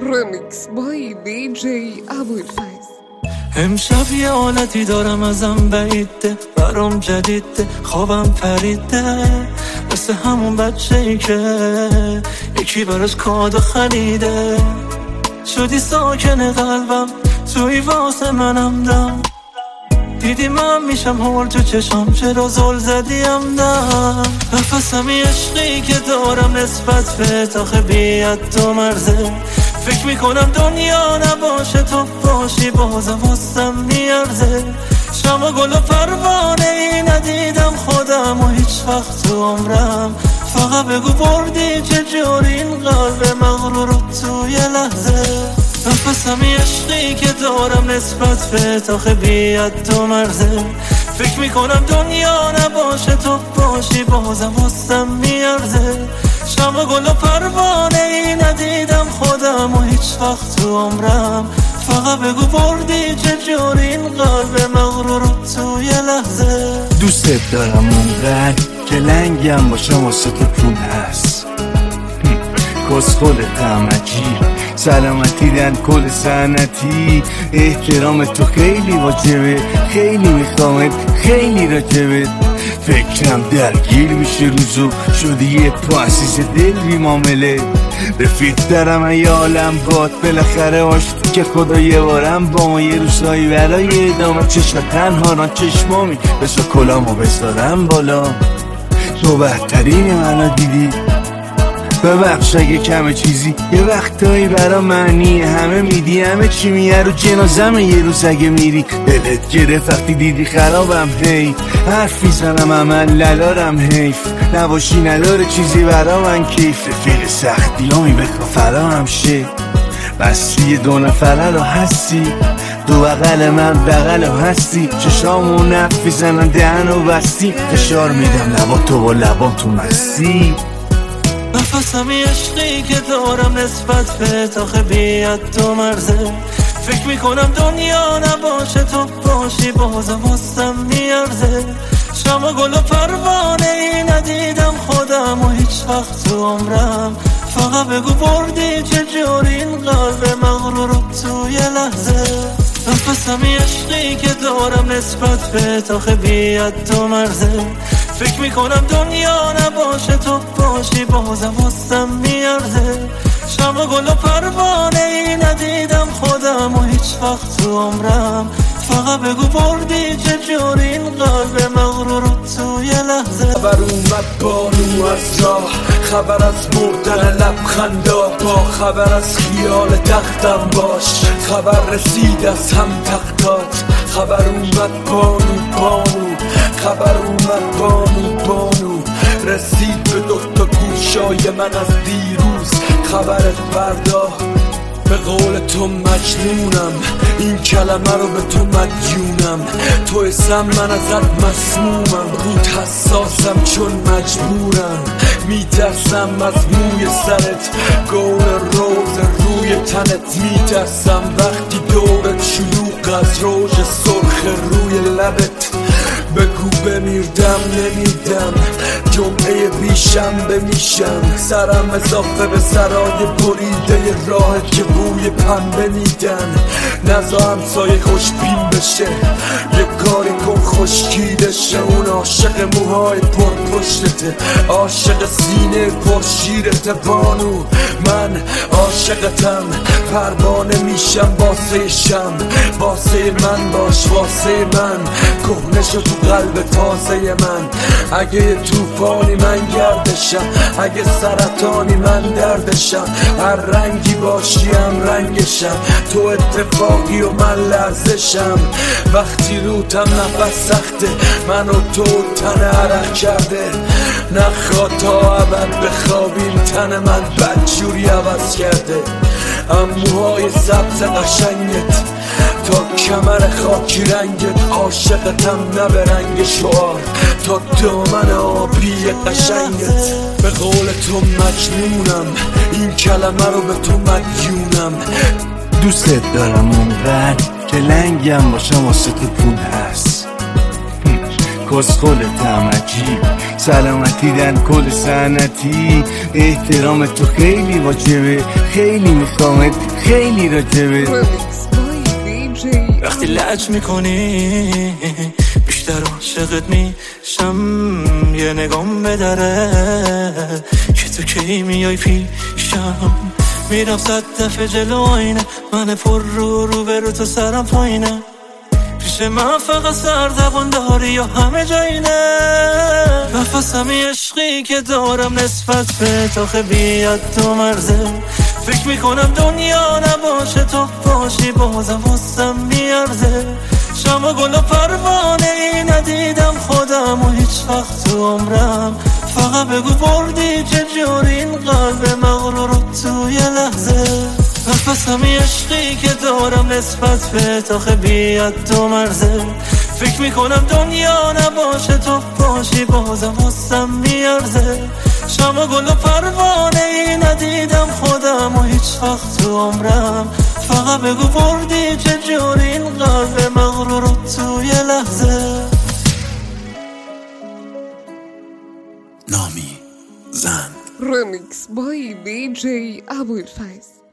Remix by DJ ابوالفضل. امشب یه حالتی دارم ازم بعیده، برام جدیده، خوابم پریده، مثل همون بچه ای که یکی براش کادو خریده. شدی ساکن قلبم، توی واسه منم دم، دیدی من میشم هول تو چشم، چرا زل زدیم دم. نفسمی عشقی که دارم نسبت به تاخه بیاد تو مرزه، فکر میکنم دنیا نباشه تو باشی بازم واسم میارزه. شما گل و پروانه ای ندیدم خودم و هیچ وقت تو عمرم، فقط بگو بردی چجوری این قلب مغرور رو توی لحظه. نفسمی عشقی که دارم نسبت به تاخه بیاد تو مرزه، فکر میکنم دنیا نباشه تو باشی بازم واسم میارزه. شما گل و پروانه ای ندیدم خودم و هیچ وقت تو عمرم، فقط بگو بردی چجوری این قلب مغرور رو توی لحظه. دوست دارم اونقدر که لنگم باشم واسه تو پول هست، کسخل تمجی سلامتی دن کل سنتی. احترام تو خیلی واجبه، خیلی میخوامت، خیلی راجبت. فکرم درگیر میشه روزو، شدی یه پاسیز دل بی معامله. رفیق دارم ای عالم باد، بالاخره آشتی که خدا یه بارم با ما یه روزایی برای ادامه. چشم تنها ران چشمامی بسا کلامو بذارم بالا. تو بهترین منو دیدی، ببخش اگه کمه چیزی، یه وقتایی برا معنی همه میدی، همه چی میه رو جنازمه. یه روز اگه میری دلت گرفت وقتی دیدی خرابم، هی حرف میزنم عمل ندارم، حیف نباشی نداره چیزی برا من کیف. رفیق سختی همی بکن فرا هم شه، بس توی دو نفره رو هستی، دو بغل من بغل رو هستی. چشامو نفی زنن دهن و بستی، فشار میدم لبا تو و لبا تو مستی. نفسمی عشقی که دارم نسبت به تاخه بیاد تو مرزه، فکر میکنم دنیا نباشه تو باشی بازم واسم میارزه. شما گل و پروانه ای ندیدم خودم و هیچ وقت تو عمرم، فقط بگو بردی چجوری این قلب مغرور رو توی لحظه. نفسمی عشقی که دارم نسبت به تاخه بیاد تو مرزه، فکر میکنم دنیا نباشه تو باشی بازم واسم میارزه. شما گل و پروانه ای ندیدم خودم و هیچ وقت تو عمرم، فقط بگو بردی چجوری این قلب مغرور رو توی لحظه. خبر اومد بانو از راه، خبر از مردن لبخندا، با خبر از خیال تختم باش، خبر رسید از هم تختات. خبر اومد بانو، خبر اومد بانو، رسید به دوتا گوشای من از دیروز. خبرت فردا، به قول تو مجنونم، این کلمه رو به تو مدیونم. تو اسم من ازت مسمومم، رود حساسم چون مجبورم. میترسم از موی سرت، گول روز روی تنت. میترسم وقتی دورت شلوغ از روژ سرخ روی لبت. بگو بمیردم نمیدم، جمعه بیشنبه میشم، سرم اضافه به سرای بریده راه که بوی پنبه میدن. نزا همسایه خوشبین بشه، یه کاری کن خشکیده شه. اون عاشق موهای پر پشتته، عاشق سینه پر شیرته بانو. من عاشقتم، پروانه میشم واسه شم. واسه من باش، واسه من کهنه شو تو قلب تازه من. اگه توفانی من گردشم، اگه سرطانی من دردشم. هر رنگی باشیم رنگشم، تو اتفاقی و من لرزشم. وقتی روتم نفس سخته، من و تو تن عرق کرده. نخواد تا ابد بخوابیم، تن من بدجوری عوض کرده. اموهای سبز قشنگت تا کمر خاکی رنگت، عاشقتم نه به رنگ شعار تا دامن آبی قشنگت. به قول تو مجنونم، این کلمه رو به تو مدیونم. دوست دارم اونقدر که لنگم باشم واسه تو پول هست، کسخل تمجی سلامتی دن کل سنتی. احترام تو خیلی واجبه، خیلی میخوامت، خیلی راجبه رمیکس بای دیجی وقتی لج میکنی بیشتر عاشقت میشم، یه نگام به دره که تو کی میای پیشم. میرم 100 دفعه جلو آینه، من پر رو برو تو سرم پایینه. پیش من فقط سردبان داری یا همه جایینه؟ نفسمی عشقی که دارم نسبت به تو بیاد تو مرزه. فکر میکنم دنیا نباشه تو باشی بازم واسم میارزه. شما گل و پروانه ای ندیدم خودم و هیچ وقت تو عمرم. فقط بگو بردی چه جوری این قلب مغرور رو توی لحظه. نفسمی عشقی که دارم نسبت به تو بیاد تو مرزه. فکر میکنم دنیا نباشه تو باشی بازم واسم میارزه. شما گل و پروانه ای ندیدم خودم و هیچ وقت تو عمرم. فقط بگو بردی چه جوری این قلب مغرور رو توی لحظه. نامی زند رمیکس بای دیجی ابوالفضل.